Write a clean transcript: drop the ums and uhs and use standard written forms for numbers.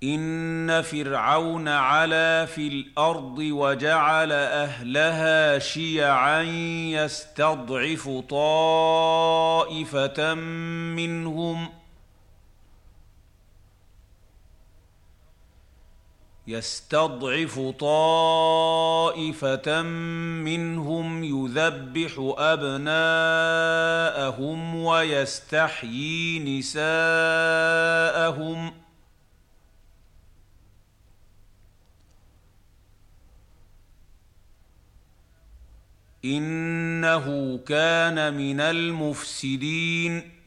إن فرعون علا في الأرض وجعل أهلها شيعا يستضعف طائفة منهم يذبح أبناءهم ويستحيي نساءهم إنه كان من المفسدين